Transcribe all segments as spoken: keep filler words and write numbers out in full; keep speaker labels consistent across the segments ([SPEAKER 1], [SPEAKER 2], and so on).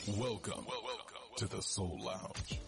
[SPEAKER 1] Welcome, welcome to the Soul Lounge.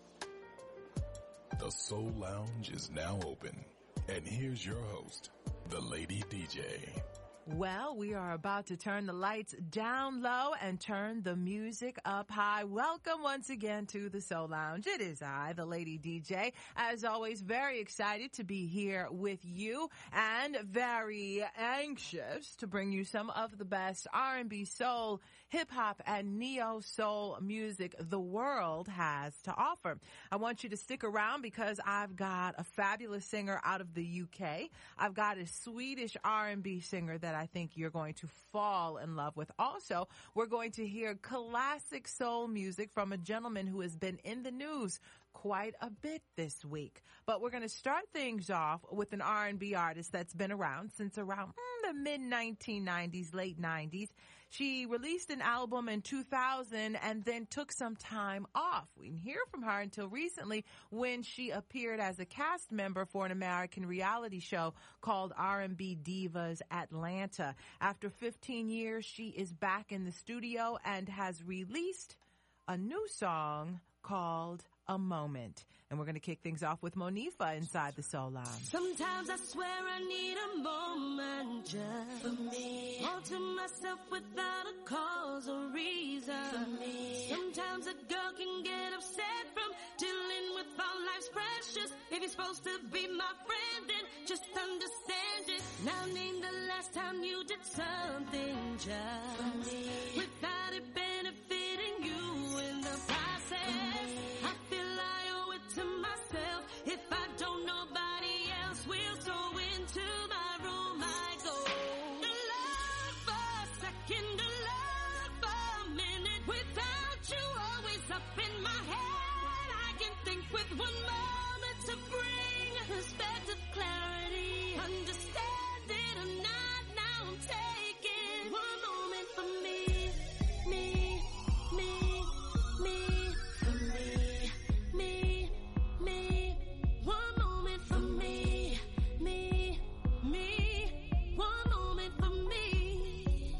[SPEAKER 1] The Soul Lounge is now open. And here's your host, the Lady D J.
[SPEAKER 2] Well, we are about to turn the lights down low and turn the music up high. Welcome once again to the Soul Lounge. It is I, the Lady D J. As always, very excited to be here with you and very anxious to bring you some of the best R and B, soul, hip hop, and neo soul music the world has to offer. I want you to stick around because I've got a fabulous singer out of the U K. I've got a Swedish R and B singer that I think you're going to fall in love with. Also, we're going to hear classic soul music from a gentleman who has been in the news quite a bit this week. But we're going to start things off with an R and B artist that's been around since around mm, the mid nineteen nineties, late nineties. She released an album in two thousand and then took some time off. We didn't hear from her until recently when she appeared as a cast member for an American reality show called R and B Divas Atlanta. After fifteen years, she is back in the studio and has released a new song called A Moment. And we're going to kick things off with Monifa inside the Soul Lounge.
[SPEAKER 3] Sometimes I swear I need a moment just for me. All to myself without a cause or reason for me. Sometimes a girl can get upset from dealing with all life's pressures. If you're supposed to be my friend, then just understand it. Now name the last time you did something just for me without it benefiting you in the process. I feel I owe it to myself. If I don't, nobody else will. So into my room I go. The love for a second, the love for a minute. Without you always up in my head, I can think with one moment to bring perspective, clarity. Understand it or not, now I'm taking one moment for me, me, me, me, for me, me, me, one moment for me, me, me, one moment for me.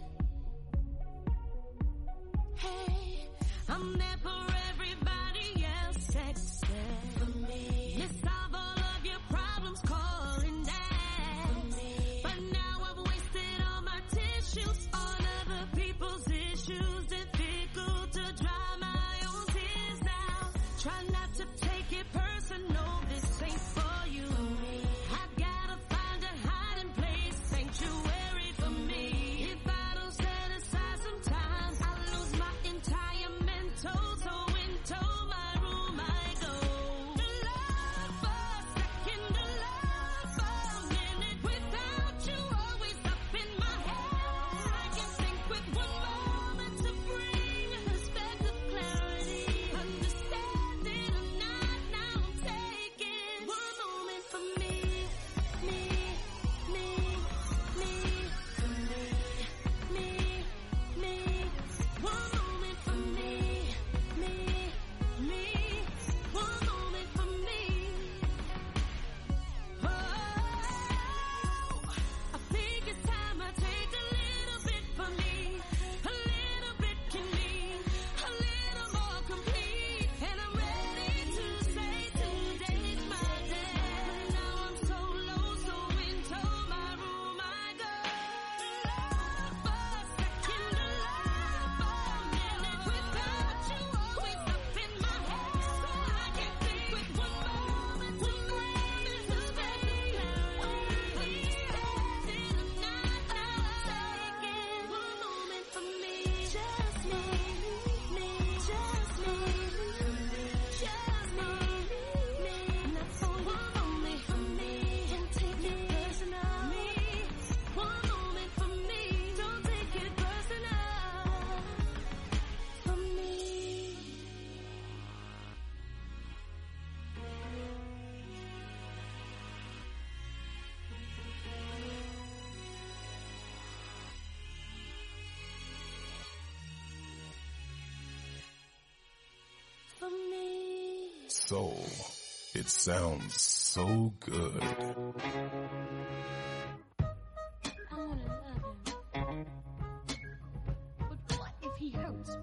[SPEAKER 3] Hey, I'm there for everybody else except for me. You solve all of your problems calling that for me. But now I've wasted all my tissues on other people's issues. Difficult to dry my own tears now. Try not to take it personal, this ain't for you. I gotta find a hiding place, sanctuary for me. If I don't set aside some time, I lose my entire mental. So into my room I go. The love for a second, the love for a minute. Without you always up in my head, I can think with one moment to bring perspective, clarity. Understand it or not, now I'm taking one moment for me, me, me, me, for me, me, me, one moment for me, me, me, one moment for me. Oh, I think it's time I take a little bit for me. A little bit can mean a little more complete. And I'm ready to say today's my day. Now I'm so low, so into my room I go. Love for a second, the love for a minute. Without you always up in my head, so I can think with one moment to bring perspective, clarity. Understand it or not, now I'm taking one moment for me, just me, me, just me, just me, me, not for one moment for me. Don't take it personal, me, one moment for me. Don't take it personal, for me. For me.
[SPEAKER 1] Soul. It sounds so good.
[SPEAKER 4] I wanna love him. But what if he hurts me?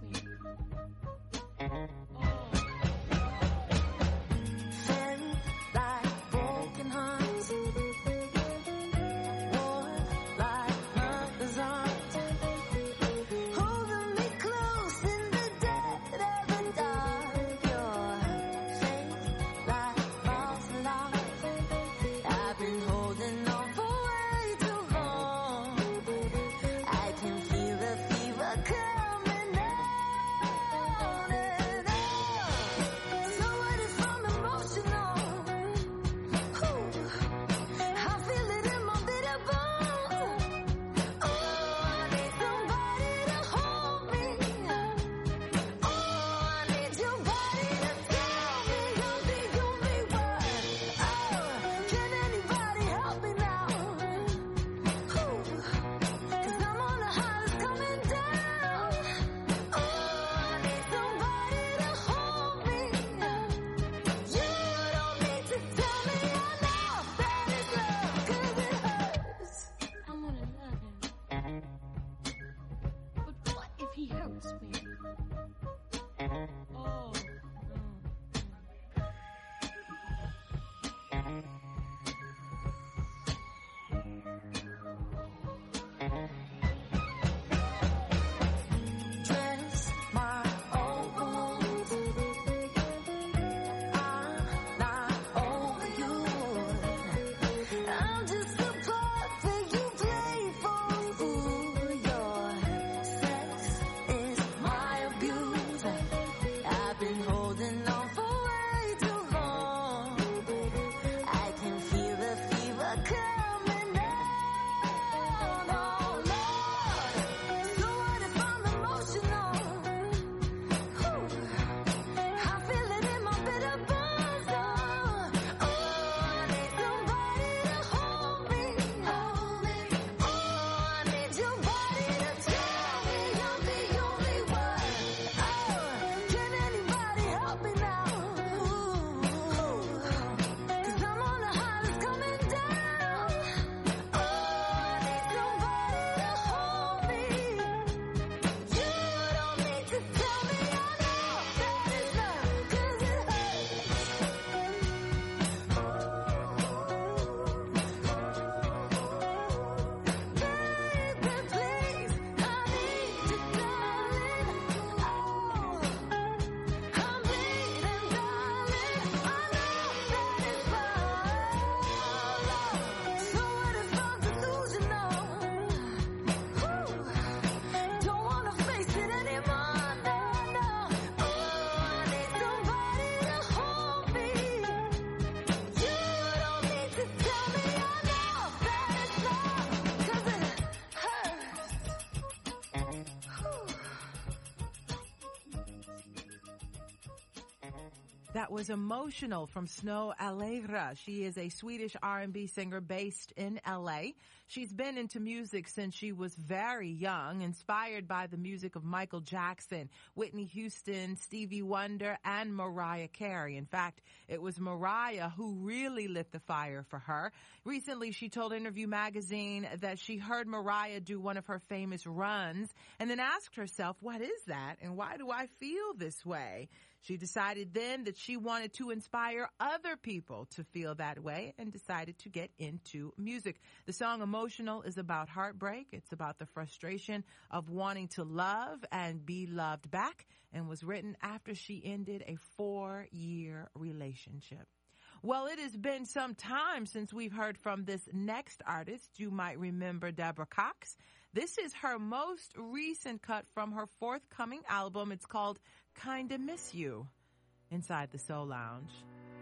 [SPEAKER 2] That was Emotional from Snow Allegra. She is a Swedish R and B singer based in L A. She's been into music since she was very young, inspired by the music of Michael Jackson, Whitney Houston, Stevie Wonder, and Mariah Carey. In fact, it was Mariah who really lit the fire for her. Recently, she told Interview Magazine that she heard Mariah do one of her famous runs and then asked herself, what is that and why do I feel this way? She decided then that she wanted to inspire other people to feel that way and decided to get into music. The song Emotional is about heartbreak. It's about the frustration of wanting to love and be loved back, and was written after she ended a four-year relationship. Well, it has been some time since we've heard from this next artist. You might remember Deborah Cox. This is her most recent cut from her forthcoming album. It's called Kinda Miss You, inside the Soul Lounge.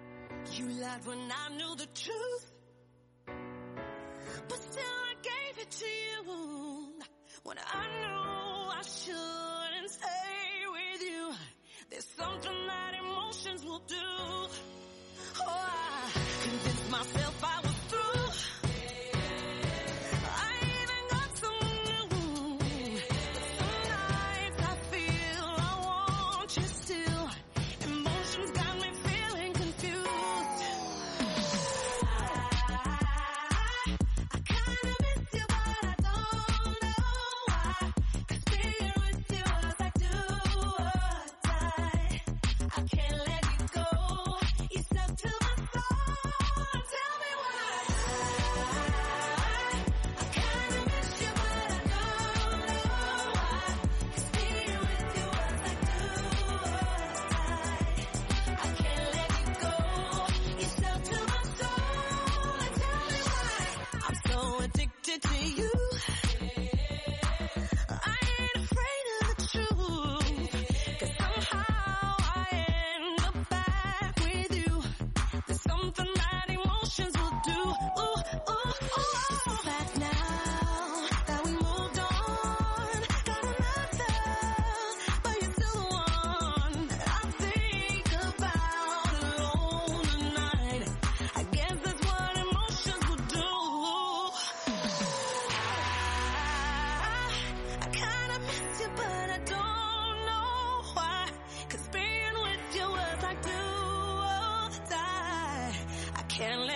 [SPEAKER 3] You lied when I knew the truth, but still I gave it to you when I knew I shouldn't stay with you. There's something that emotions will do. Oh, I convinced myself I was through.
[SPEAKER 4] With you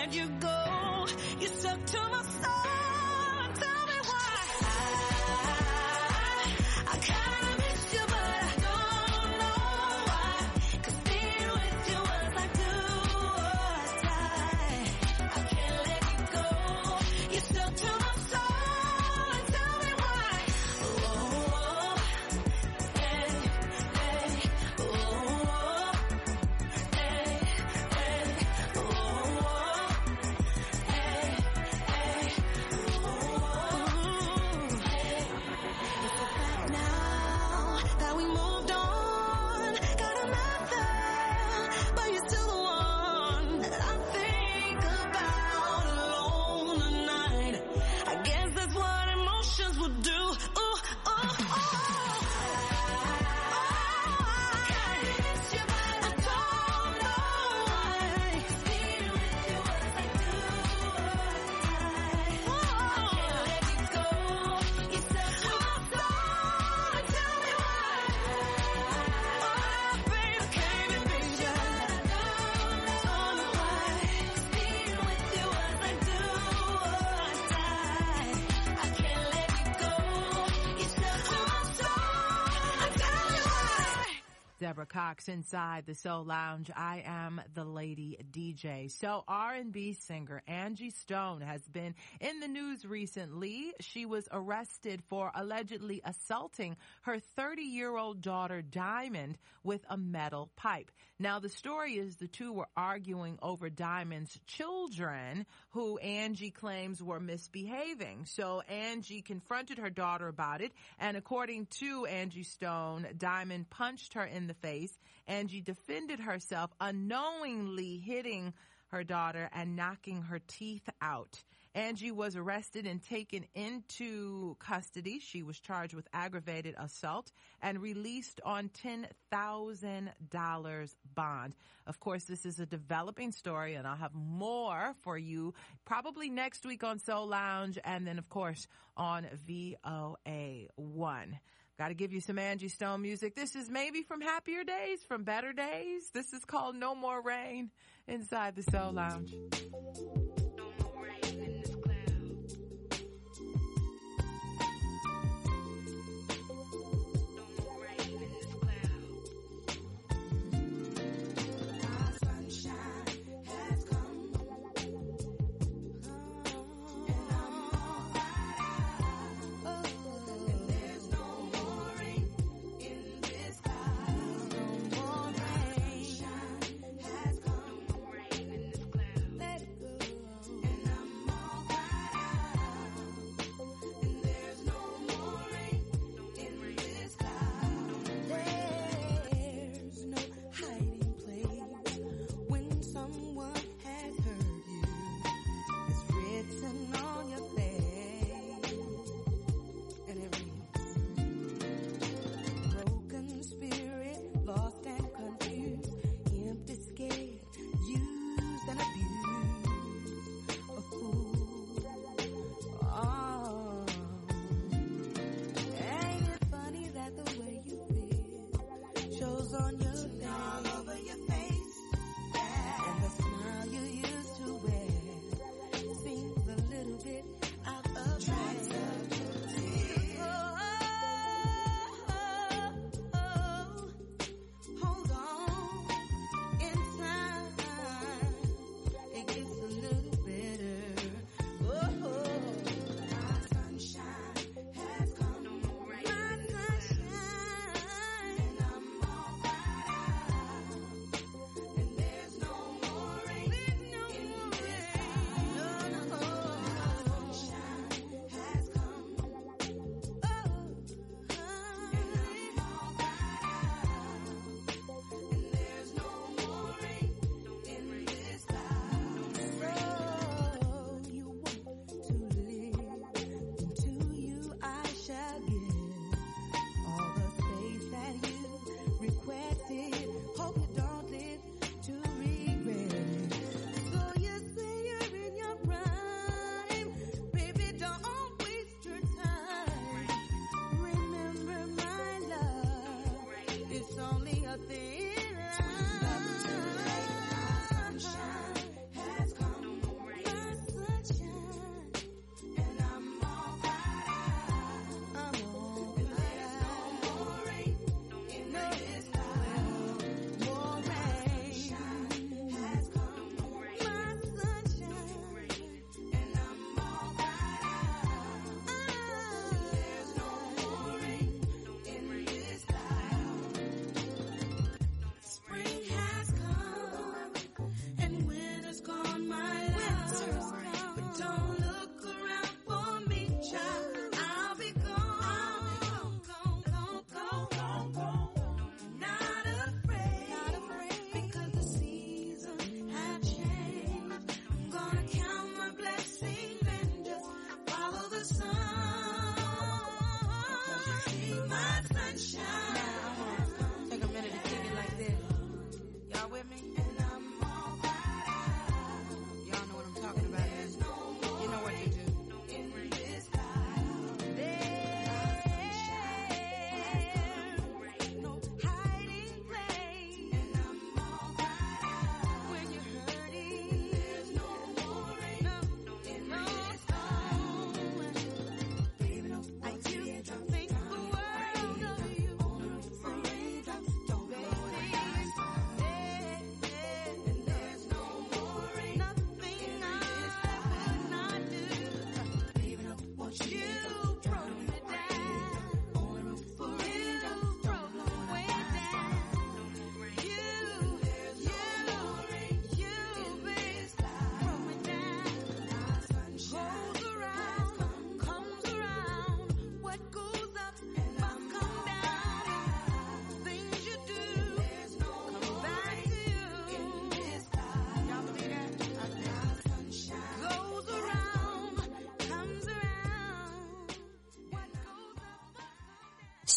[SPEAKER 3] let you go. You stuck to my soul. Tell me why. I, I kinda miss you, but I don't know why. 'Cause being with you was like do or die. I can't let you go. You stuck to my soul. Tell me why. Oh, hey, hey, oh, hey, hey, oh, hey, hey, oh, hey. It's a fact now that we moved on. Got another, but you're still the one that I think about alone at night. I guess that's what emotions would do. Ooh, ooh, ooh. I miss you, but I don't know why. 'Cause being with you was like do or die. I can't let you go. You stuck to my soul. Tell me why. Oh, baby, I can't miss you, but I don't know why. 'Cause being with you was like do or die. I can't let you go. You stuck to my soul. Tell me why.
[SPEAKER 2] Deborah Cox inside the Soul Lounge. I am the Lady D J. So R and B singer Angie Stone has been in the news recently. She was arrested for allegedly assaulting her thirty-year-old daughter Diamond with a metal pipe. Now the story is the two were arguing over Diamond's children, who Angie claims were misbehaving. So Angie confronted her daughter about it, and according to Angie Stone, Diamond punched her in the face. Angie defended herself, unknowingly hitting her daughter and knocking her teeth out. Angie was arrested and taken into custody. She was charged with aggravated assault and released on ten thousand dollars bond. Of course, this is a developing story, and I'll have more for you probably next week on Soul Lounge and then, of course, on V O A one. Got to give you some Angie Stone music. This is maybe from happier days, from better days. This is called No More Rain inside the Soul Lounge.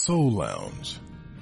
[SPEAKER 1] Soul Lounge.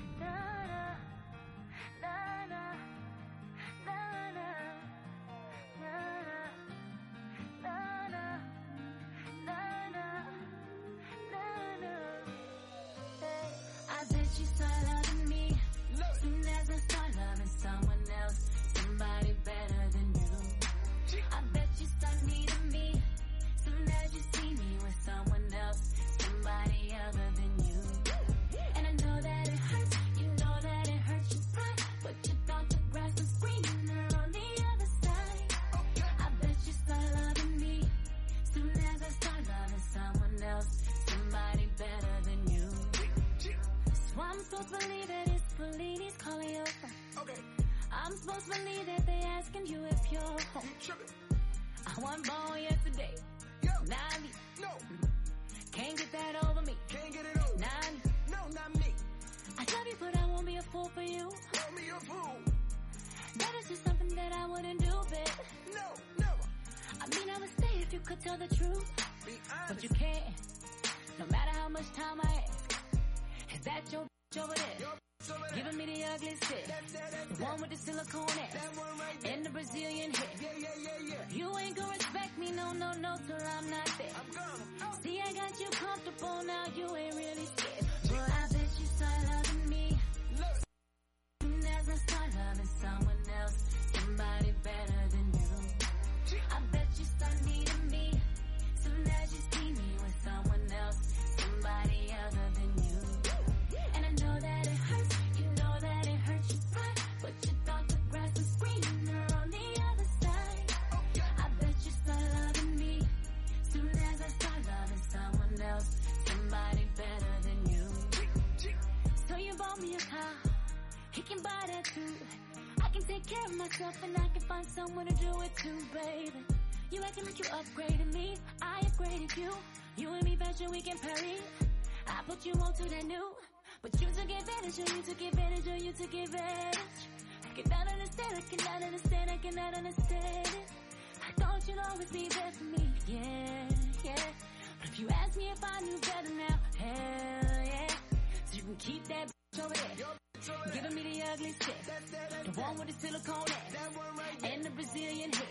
[SPEAKER 3] And I can find someone to do it too, baby. You acting like you upgraded me, I upgraded you. You and me, fashion, we can parry. I put you on to that new, but you took advantage, or you took advantage, or you took advantage. I cannot understand, I cannot understand, I cannot understand it. I thought you'd always be there for me, yeah, yeah. But if you ask me if I knew better now, hell yeah. So you can keep that bitch over there. Giving me the ugly stick, the one with the silicone ass, and the Brazilian hip.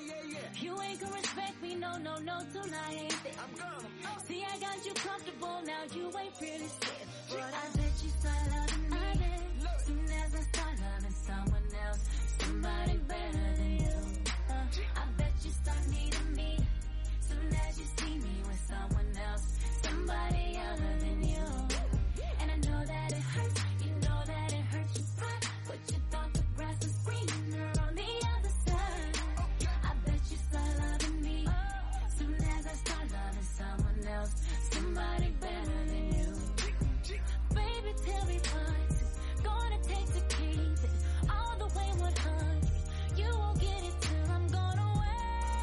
[SPEAKER 3] If you ain't gonna respect me, no, no, no, till I ain't there. See, I got you comfortable, now you ain't really scared. But I bet you start loving me, soon as I start loving someone else, somebody better than you. Uh, I bet you start needing me, soon as you see me with someone else, somebody other than you. And I know that it hurts. But you thought the grass was greener on the other side. I bet you start loving me, soon as I start loving someone else, somebody better than you. Baby, tell me what's it gonna take to keep it all the way one hundred. You won't get it till I'm gone away,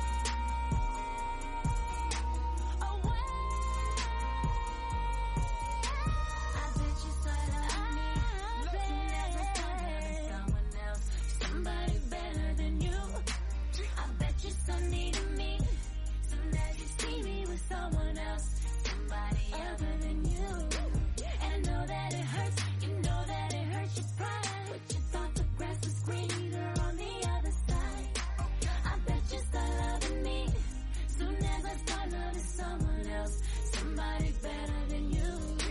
[SPEAKER 3] away. I bet you start loving me, soon as I start loving someone else, somebody better than you. I bet you start needing me, soon as you see me with someone else, somebody other than you. And I know that it hurts, you know that it hurts your pride, but you thought the grass was greener on the other side. I bet you start loving me, soon as I start loving someone else, somebody better than you.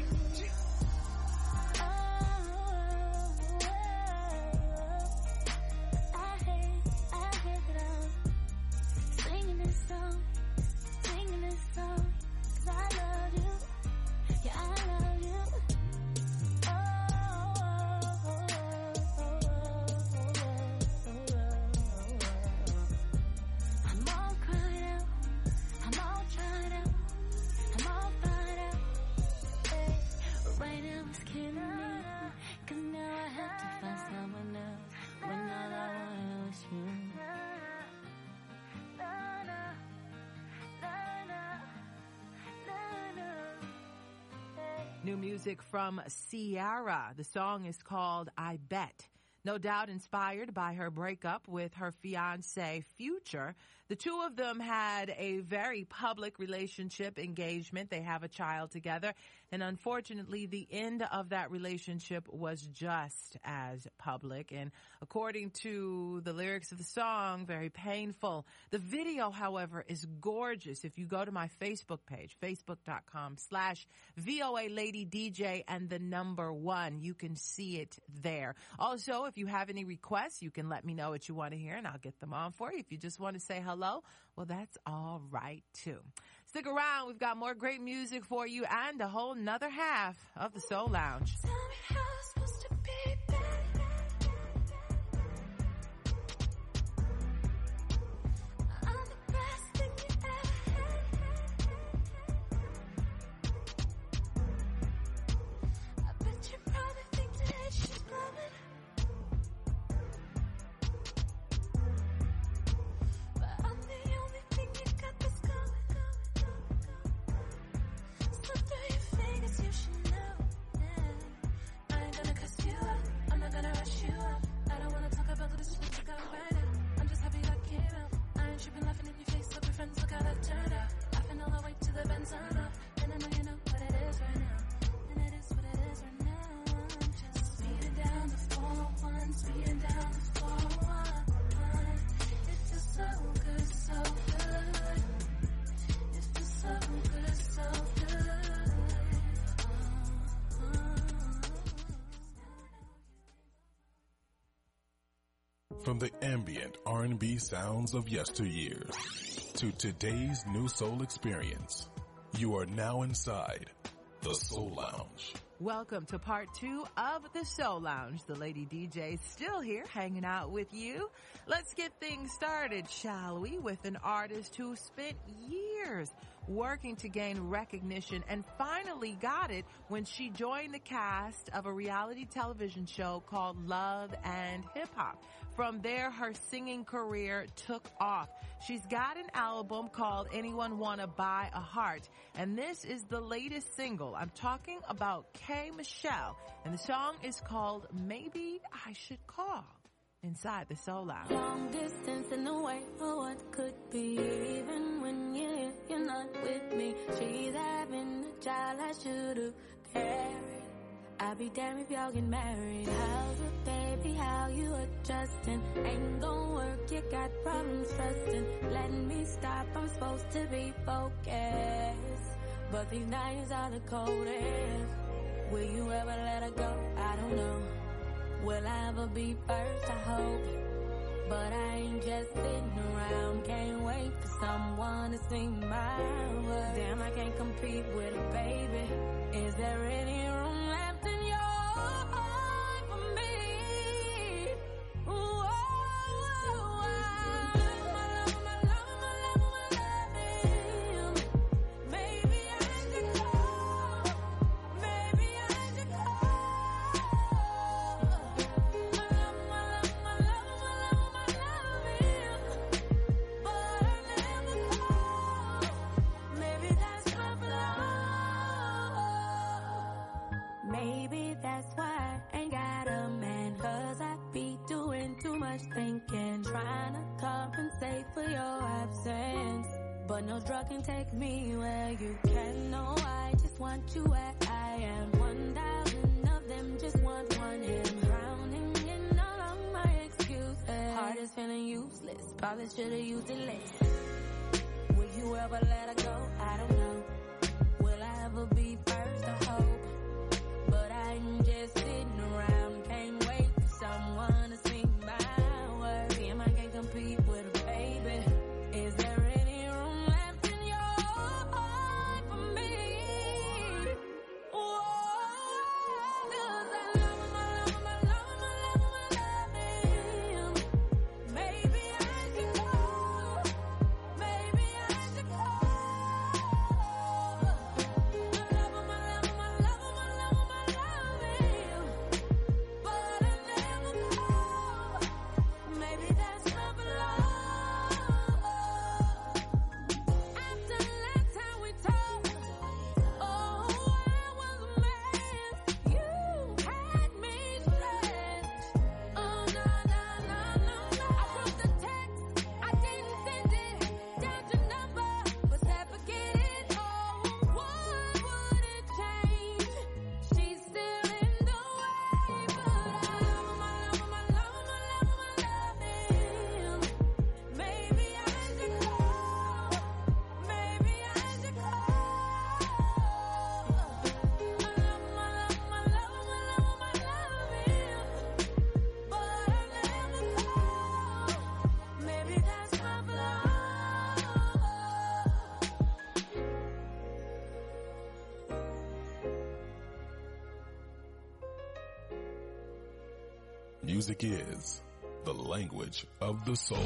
[SPEAKER 2] New music from Ciara. The song is called I Bet. No doubt inspired by her breakup with her fiancé, Future. The two of them had a very public relationship engagement. They have a child together. And unfortunately, the end of that relationship was just as public. And according to the lyrics of the song, very painful. The video, however, is gorgeous. If you go to my Facebook page, facebook.com slash VOA Lady DJ and the number one, you can see it there. Also, if you have any requests, you can let me know what you want to hear and I'll get them on for you. If you just want to say hello, well, that's all right too. Stick around. We've got more great music for you and a whole nother half of the Soul Lounge.
[SPEAKER 3] Tell me how it's supposed to be better. I'm the best thing you ever had. I bet you probably think that she's blowing. But I'm the only thing you got that's going. Slip through your fingers, you should know. Yeah. I ain't gonna cuss you up, I'm not gonna rush you up. I don't wanna talk about the decisions you got right now. I'm just happy I came out. I ain't tripping, laughing in your face, look your friends, look how that turned out. Laughing all the way to the Benz on up. And I know you know what it is right now. And it is what it is right now. I'm just speeding down the four oh one, speeding down the four oh one. It feels so good, so good. It feels so good, so good.
[SPEAKER 1] From the ambient R and B sounds of yesteryears to today's new soul experience, you are now inside the Soul Lounge.
[SPEAKER 2] Welcome to part two of the Soul Lounge. The Lady D J still here hanging out with you. Let's get things started, shall we, with an artist who spent years working to gain recognition and finally got it when she joined the cast of a reality television show called Love and Hip Hop. From there, her singing career took off. She's got an album called Anyone Wanna Buy a Heart, and this is the latest single. I'm talking about K. Michelle, and the song is called Maybe I Should Call. Inside the Soul Lounge.
[SPEAKER 3] Long distance in the way of what could be. Even when you're here, you're not with me. She's having a child, I should've carried. I'll be damned if y'all get married. How's it, baby? How you adjusting? Ain't gon' work, you got problems trusting. Letting me stop, I'm supposed to be focused. But these nights are the coldest. Will you ever let her go? I don't know. Will I ever be first? I hope. But I ain't just sitting around. Can't wait for someone to sing my words. Damn, I can't compete with a baby. Is there any room left in your heart for me? Ooh, oh, oh, I love my love, my love, my love, my love him. Maybe I should call. Maybe I should call. Maybe that's why I ain't got a man, cause I be doing too much thinking, trying to compensate for your absence. But no drug can take me where you can. No, I just want you where I am. One thousand of them just want one him. Drowning in all of my excuses. Heart is feeling useless, probably should've used it less. Will you ever let her go? I don't know. Will I ever be first? I hope. But I'm just sitting around, can't wait for someone to sing my words. Damn, I can't compete with a baby. Is there any room left in your heart for me? Whoa, 'cause I love him, I love him, I love him, I love him, I love him. Maybe I should call. Maybe I should call.
[SPEAKER 1] Music is the language of the soul.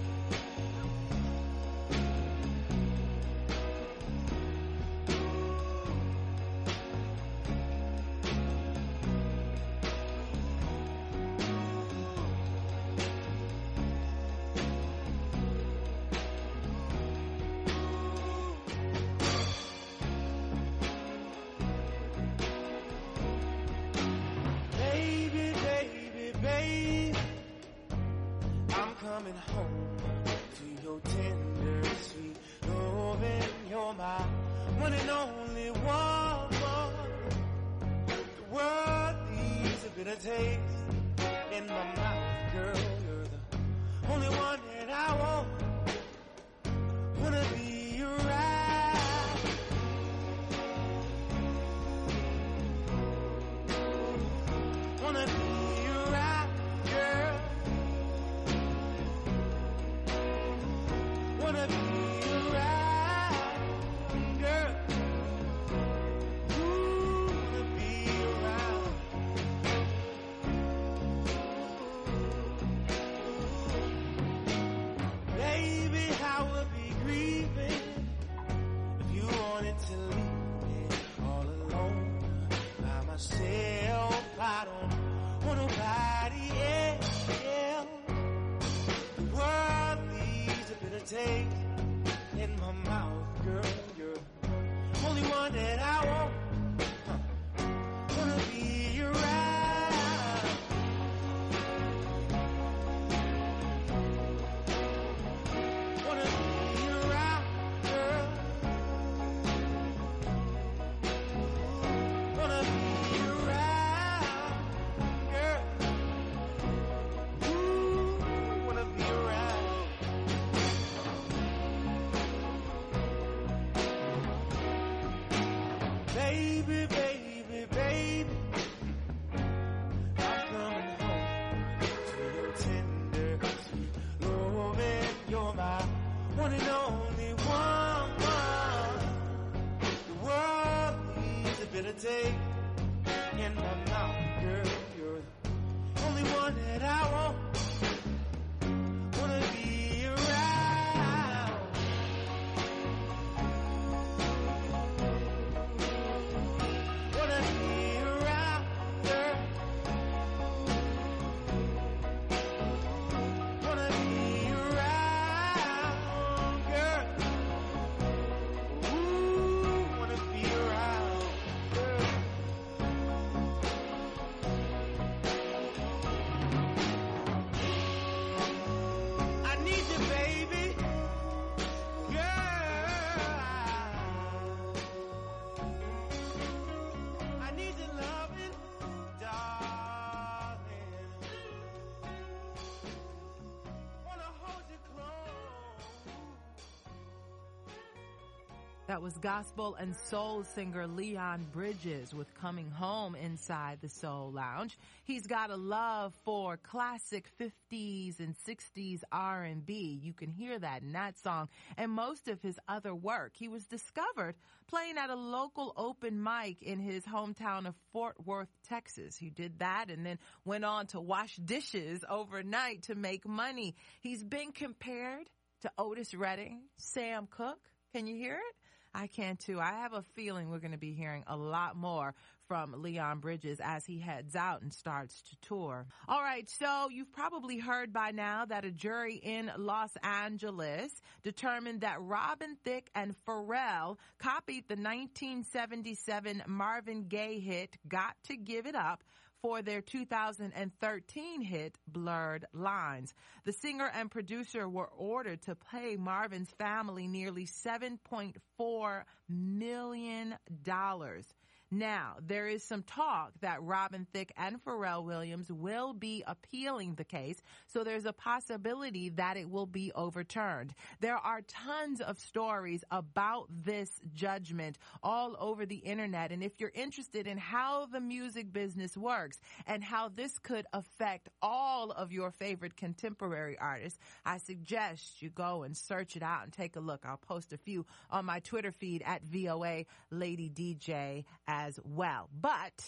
[SPEAKER 2] That was gospel and soul singer Leon Bridges with Coming Home inside the Soul Lounge. He's got a love for classic fifties and sixties R and B. You can hear that in that song and most of his other work. He was discovered playing at a local open mic in his hometown of Fort Worth, Texas. He did that and then went on to wash dishes overnight to make money. He's been compared to Otis Redding, Sam Cooke. Can you hear it? I can too. I have a feeling we're going to be hearing a lot more from Leon Bridges as he heads out and starts to tour. All right, so you've probably heard by now that a jury in Los Angeles determined that Robin Thicke and Pharrell copied the nineteen seventy-seven Marvin Gaye hit Got to Give It Up for their two thousand thirteen hit Blurred Lines. The singer and producer were ordered to pay Marvin's family nearly seven point four million dollars. Now, there is some talk that Robin Thicke and Pharrell Williams will be appealing the case, so there's a possibility that it will be overturned. There are tons of stories about this judgment all over the internet, and if you're interested in how the music business works and how this could affect all of your favorite contemporary artists, I suggest you go and search it out and take a look. I'll post a few on my Twitter feed at V O A Lady D J as well. But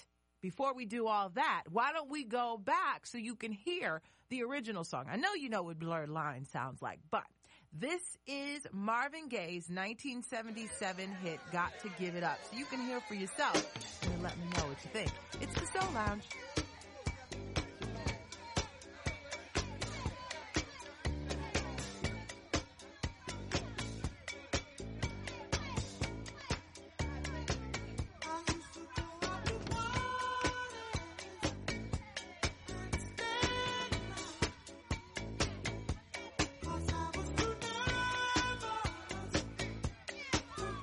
[SPEAKER 2] before we do all that, why don't we go back so you can hear the original song? I know you know what Blurred Lines sounds like, but this is Marvin Gaye's nineteen seventy-seven hit, Got to Give It Up. So you can hear for yourself and then let me know what you think. It's the Soul Lounge.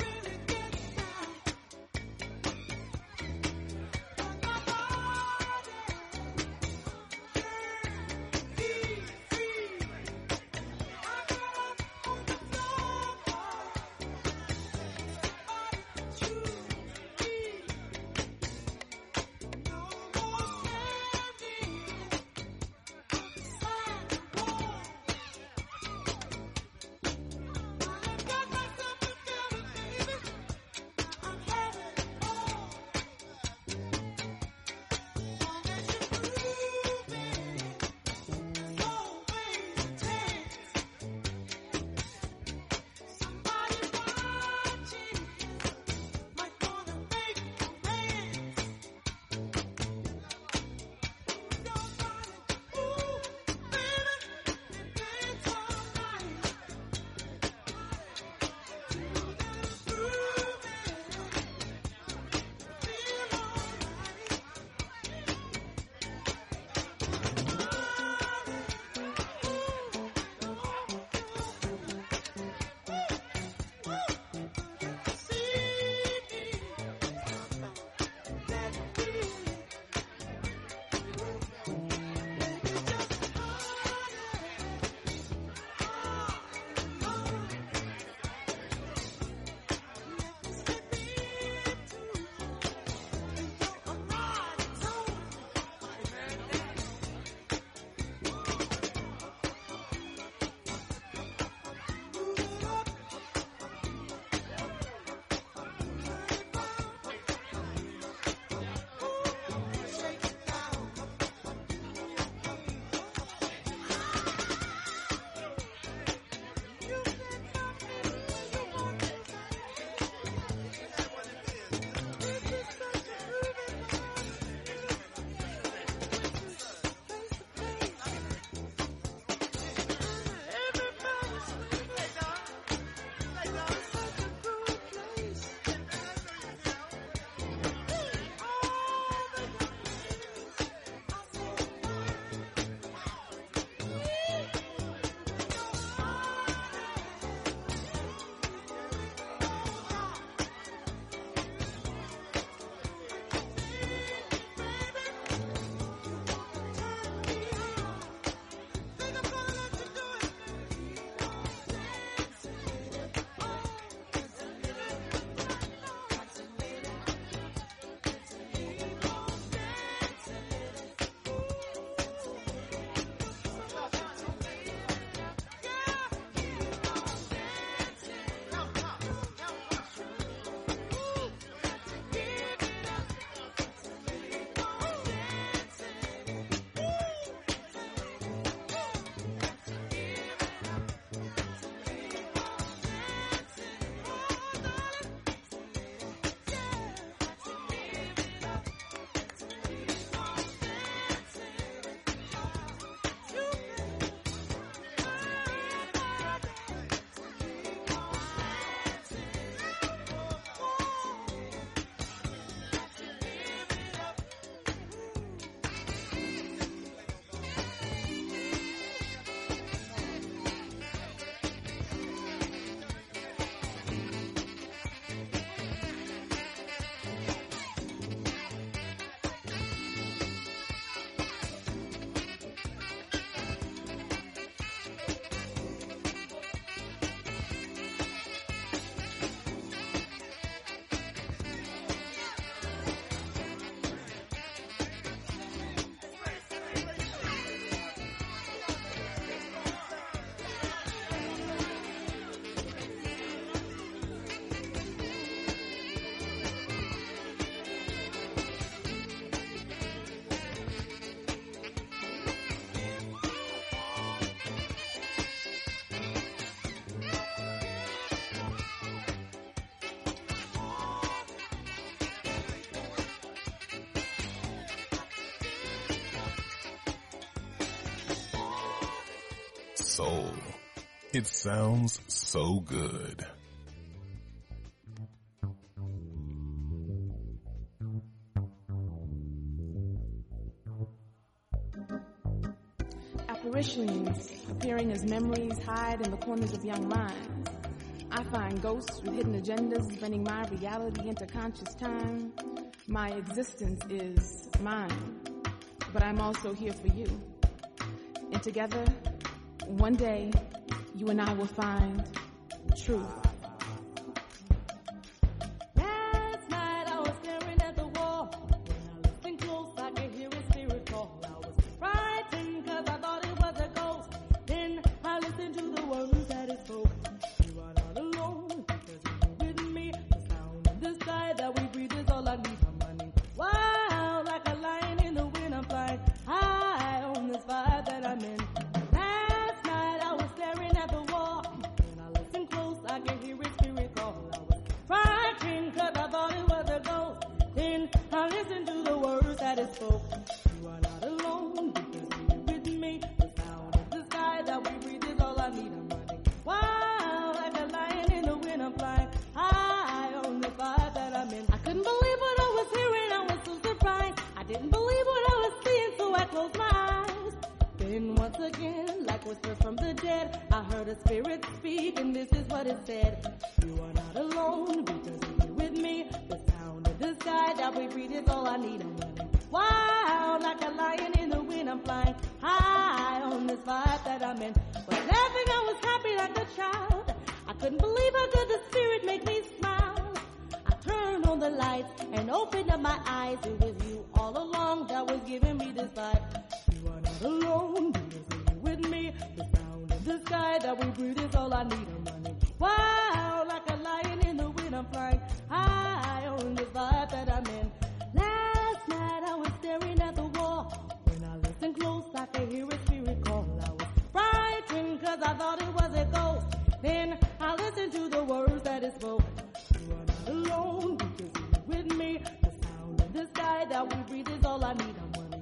[SPEAKER 3] Body
[SPEAKER 1] soul. It sounds so good.
[SPEAKER 4] Apparitions appearing as memories hide in the corners of young minds. I find ghosts with hidden agendas bending my reality into conscious time. My existence is mine, but I'm also here for you. And together, one day, you and I will find truth.
[SPEAKER 3] Last night I was staring at the wall. When I listened close, I could hear a spirit call. I was frightened because I thought it was a ghost. Then I listened to the words that it spoke. You are not alone because you're with me. The sound of the sky that we breathe is all I need. I'm running wild like a lion in the wind. I'm flying high on this fire that I'm in. Last night I was staring at the wall. When I listened close, I could hear a spirit call. I was frightened because I thought it was a ghost. Then I listened to the words that it spoke. You are not alone because you're with me. The sound of the sky that we breathe is all I need. I'm running wild like a lion in the wind. I'm flying high on the fire that I'm in. I couldn't believe what I was hearing. I was so surprised. I didn't believe what I was seeing, so I closed my eyes. Then once again, like whispers from the dead, I heard a spirit speak, and this is what it said. You are not alone because you're with me. The sound of the sky that we breathe is all I need. I'm running wild like a lion in the wind. I'm flying high on this fire that I'm in. Was laughing, I was happy like a child. I couldn't believe how good the spirit made me smile. I turned on the lights and opened up my eyes. It was you all along that was giving me this vibe. You are not alone because you're with me. The sound of the sky that we breathe is all I need. I'm running wild like a lion in the wind. I'm flying high on this vibe that I'm in. Last night I was staring at the wall. When I listened close, I could hear a spirit call. I was frightened because I thought it was a ghost. Then I listened to the words that it spoke. You are not alone because you're with me. The sound of the sky that we breathe is all I need. I'm running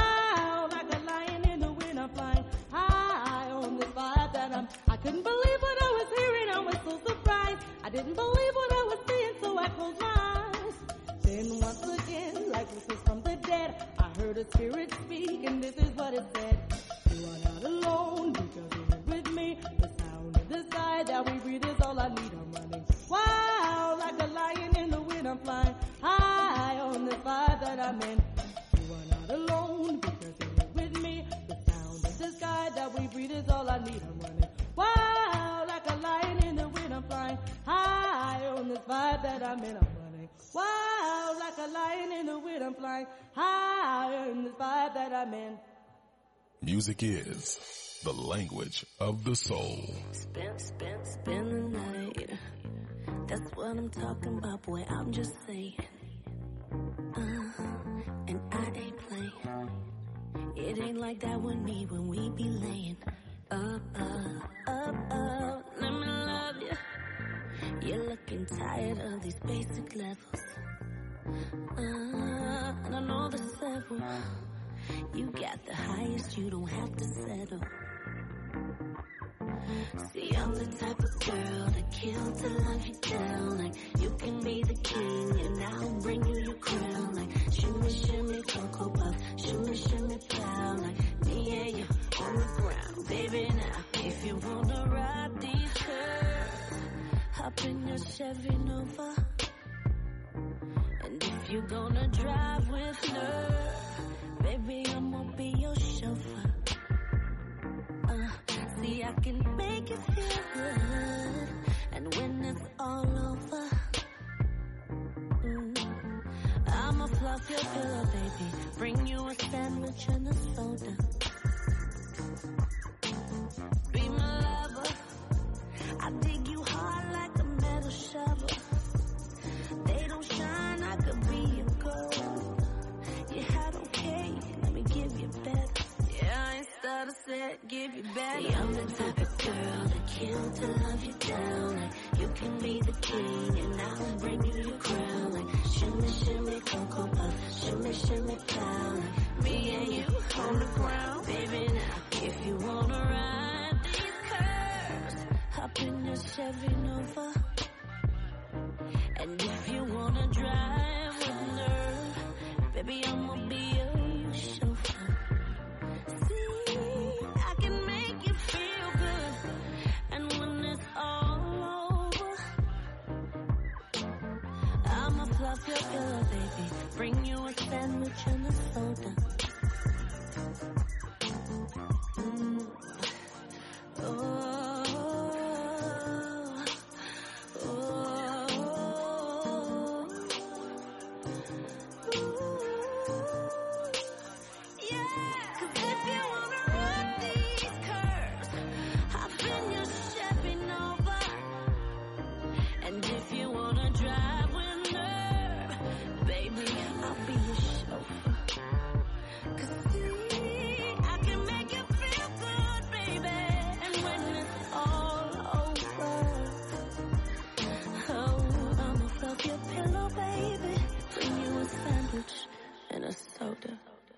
[SPEAKER 3] wild like a lion in the wind. I'm flying high on this fire that I'm. I couldn't believe what I was hearing. I was so surprised. I didn't believe what I was seeing, so I closed my eyes. Then once again, like whispers from the dead, I heard a spirit speak, and this is what it said. You are not alone because you're with me. The sound of the sky that we breathe is all I need. I'm running wild like a lion in the wind. I'm flying high on the fire that I'm in. You are not alone because you're with me. The sound of the sky that we breathe is all I need. I'm running wild like a lion in the wind. I'm flying high on this fire that I'm in. I'm running wild like a lion in the wind. I'm flying high on this fire that I'm in.
[SPEAKER 1] Music is the language of the soul.
[SPEAKER 5] Spin, spin, spin the night. That's what I'm talking about, boy. I'm just saying. Uh, and I ain't playing. It ain't like that with me when we be laying up, up, up, up. Let me love you. You're looking tired of these basic levels. Uh, and I know there's several. You got the highest, you don't have to settle. See, I'm the type of girl that kill to love you down. Like, you can be the king and I'll bring you your crown. Like, shimmy, shimmy, cocoa puff, shimmy, shimmy, pow. Like, me and you on the ground, baby, now. If you wanna ride these curves, hop in your Chevy Nova. And if you're gonna drive with nerve, baby, I'm gonna be your chauffeur. Uh, see, I can make you feel good. And when it's all over, mm, I'ma fluff your pillow, baby. Bring you a sandwich and a soda. Be my lover. I dig you hard like a metal shovel. They don't shine, I could be your gold. Yeah, I don't care, let me give you better. Yeah, I ain't started, said, give you better. See, I'm the type of girl that kill to love you down. Like, you can be the king and I'll bring you your crown. Like, shimmy, shimmy, cocoa puff, shimmy, shimmy, pow. Like, me and you on the ground, baby, now. If you wanna ride these Chevy Nova. And if you wanna drive with nerve, baby, I'ma be your chauffeur. See, I can make you feel good. And when it's all over, I'ma fluff your pillow, baby. Bring you a sandwich and a soda. Mm. Oh. And a soda.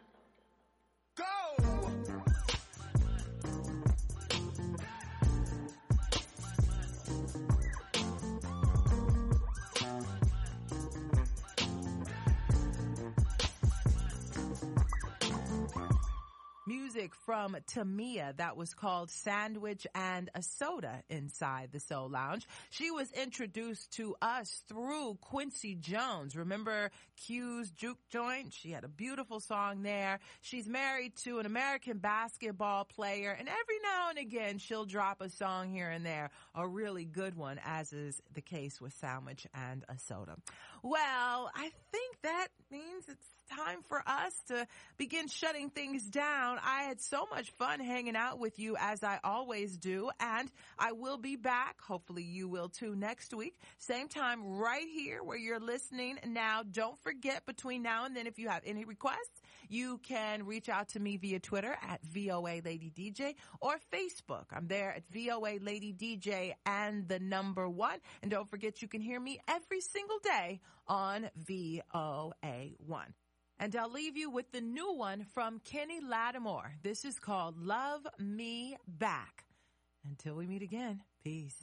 [SPEAKER 2] Music from Tamia that was called Sandwich and a Soda inside the Soul Lounge. She was introduced to us through Quincy Jones. Remember Q's Juke Joint? She had a beautiful song there. She's married to an American basketball player, and every now and again she'll drop a song here and there, a really good one, as is the case with Sandwich and a Soda. Well, I think that means it's time for us to begin shutting things down. I had so much fun hanging out with you, as I always do, and I will be back. Hopefully you will too next week. Same time right here where you're listening now. Don't forget, between now and then, if you have any requests, you can reach out to me via Twitter at V O A Lady D J or Facebook. I'm there at V O A Lady D J and the number one. And don't forget, you can hear me every single day on V O A one. And I'll leave you with the new one from Kenny Lattimore. This is called Love Me Back. Until we meet again, peace.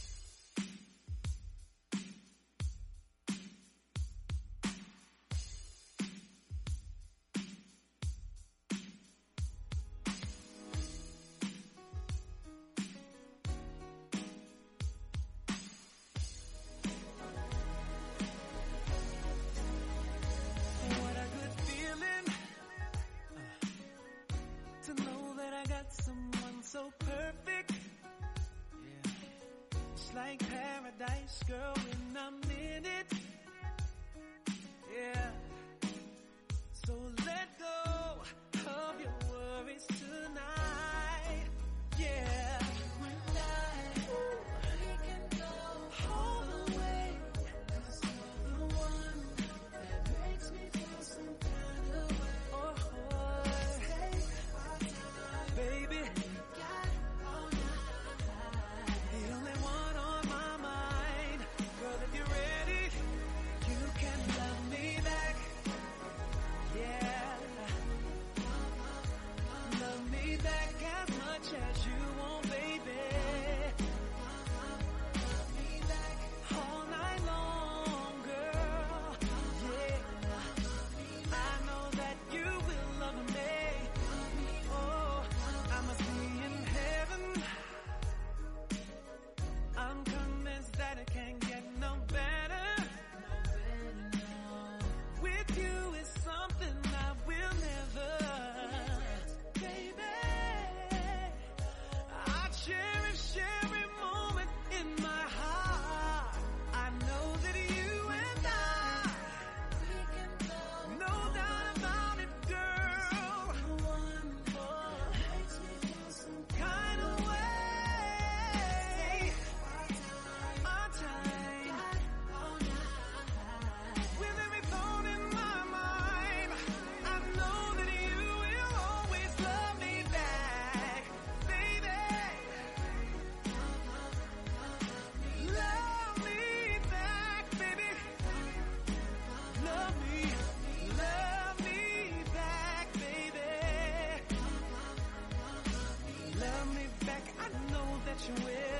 [SPEAKER 6] So perfect, yeah. It's like paradise, girl, when I'm in it, yeah. So let go of your worries tonight, yeah. When I, we can go all the way, 'cause you're the one that makes me feel some kind of way. Oh, oh. Take our time, baby. You will.